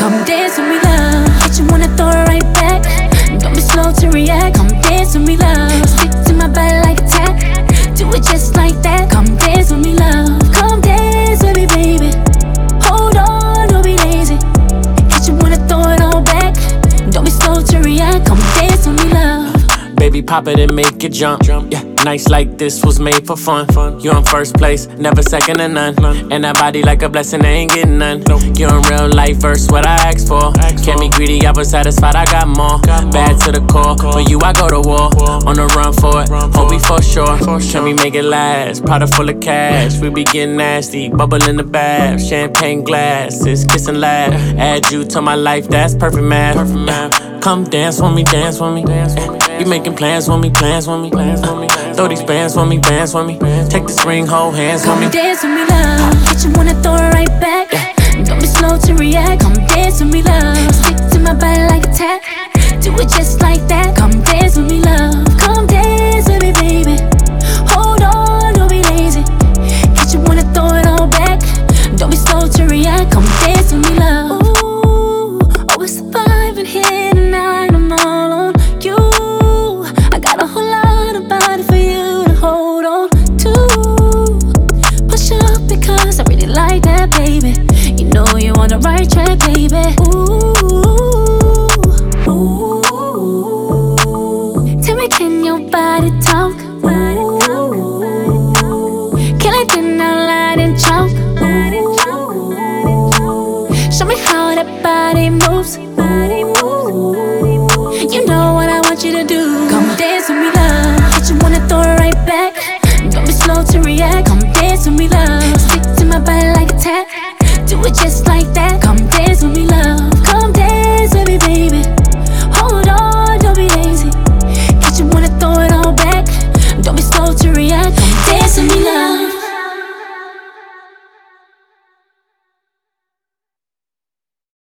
Come dance with me, love. Hit you wanna throw it right back. Don't be slow to react. Come dance with me, love. Stick to my body like a tap. Do it just like that. Come dance with me, love. Come dance with me, baby. Hold on, don't be lazy. Hit you wanna throw it all back. Don't be slow to react. Come dance with me, love. Baby, pop it and make it jump. Yeah, nights like this was made for fun. You're in first place, never second to none. And that body like a blessing, I ain't getting none. You're in real life, first what I asked for. Can't be greedy, I was satisfied, I got more. Bad to the core, for you I go to war. On the run for it, hope we for sure. Can we make it last? Product full of cash, we be getting nasty. Bubble in the bath, champagne glasses, kiss and laugh. Add you to my life, that's perfect math. Come dance with me, dance with me. You making plans with me, plans with me. Throw these bands with me, bands with me. Take this ring, hold hands with me. Come dance with me, love. Hit you wanna throw it right back. Don't be slow to react. Come dance with me, love. Stick to my body like a tap. Do it just like that. Come dance with me, love. Come dance.